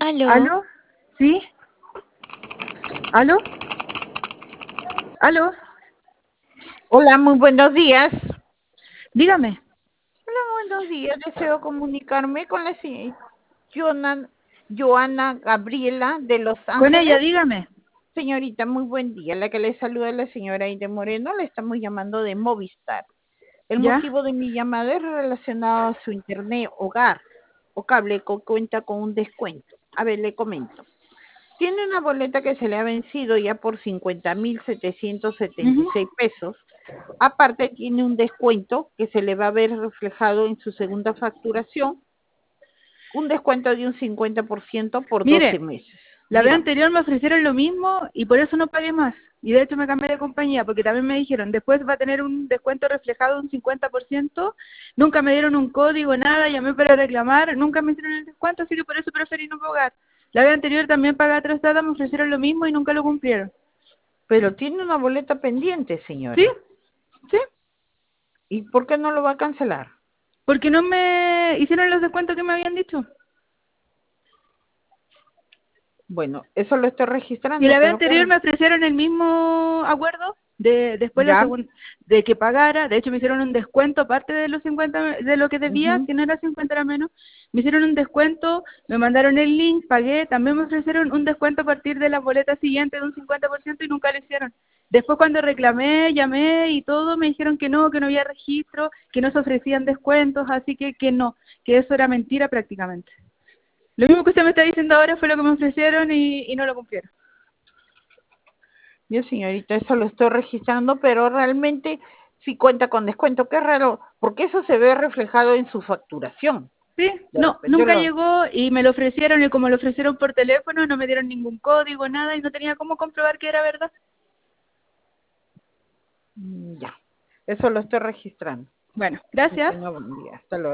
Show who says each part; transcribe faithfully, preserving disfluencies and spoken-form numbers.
Speaker 1: Aló,
Speaker 2: ¿Aló? ¿Sí? ¿Aló? ¿Aló?
Speaker 1: hola, muy buenos días.
Speaker 2: Dígame.
Speaker 1: Hola, buenos días. Deseo comunicarme con la señora Joana, Joana Gabriela de Los
Speaker 2: Con
Speaker 1: Ángeles.
Speaker 2: ella, dígame.
Speaker 1: Señorita, muy buen día. La que le saluda es la señora Aide Moreno. Le estamos llamando de Movistar. El
Speaker 2: ¿Ya?
Speaker 1: motivo de mi llamada es relacionado a su internet, hogar o cable que cuenta con un descuento. A ver, le comento. Tiene una boleta que se le ha vencido ya por cincuenta mil setecientos setenta y
Speaker 2: Ujú.
Speaker 1: seis pesos. Aparte tiene un descuento que se le va a ver reflejado en su segunda facturación, un descuento de un cincuenta por ciento por doce
Speaker 2: Mire,
Speaker 1: meses.
Speaker 2: la vez
Speaker 1: Dígame.
Speaker 2: anterior me ofrecieron lo mismo y por eso no pagué más. Y de hecho me cambié de compañía porque también me dijeron, después va a tener un descuento reflejado de un cincuenta por ciento. Nunca me dieron un código, nada, llamé para reclamar, nunca me hicieron el descuento, así que por eso preferí no pagar. La vez anterior también pagué atrasada, me ofrecieron lo mismo y nunca lo cumplieron.
Speaker 1: Pero tiene una boleta pendiente,
Speaker 2: ¿Sí?
Speaker 1: señora.
Speaker 2: ¿Sí?
Speaker 1: ¿Y por qué no lo va a cancelar?
Speaker 2: Porque no me hicieron los descuentos que me habían dicho.
Speaker 1: Bueno, eso lo estoy
Speaker 2: Y
Speaker 1: registrando,
Speaker 2: la vez
Speaker 1: pero
Speaker 2: anterior
Speaker 1: claro,
Speaker 2: me ofrecieron el mismo acuerdo de después la
Speaker 1: ya.
Speaker 2: segunda de que pagara, de hecho me hicieron un descuento aparte de los cincuenta de lo que debía,
Speaker 1: Ujú.
Speaker 2: que no era cincuenta era menos, me hicieron un descuento, me mandaron el link, pagué, también me ofrecieron un descuento a partir de la boleta siguiente de un cincuenta por ciento y nunca lo hicieron. Después cuando reclamé, llamé y todo, me dijeron que no, que no había registro, que no se ofrecían descuentos, así que que no, que eso era mentira prácticamente. Lo mismo que usted me está diciendo ahora fue lo que me ofrecieron y, y no lo cumplieron.
Speaker 1: Yo, señorita, eso lo estoy registrando, pero realmente sí cuenta con descuento. Qué raro, porque eso se ve reflejado en su facturación.
Speaker 2: Sí,
Speaker 1: De
Speaker 2: no,
Speaker 1: repente
Speaker 2: nunca
Speaker 1: lo...
Speaker 2: llegó y me lo ofrecieron y como lo ofrecieron por teléfono no me dieron ningún código, nada y no tenía cómo comprobar que era verdad.
Speaker 1: Mm, ya, eso lo estoy registrando.
Speaker 2: Bueno,
Speaker 1: Que
Speaker 2: gracias.
Speaker 1: tenga buen día. Hasta luego.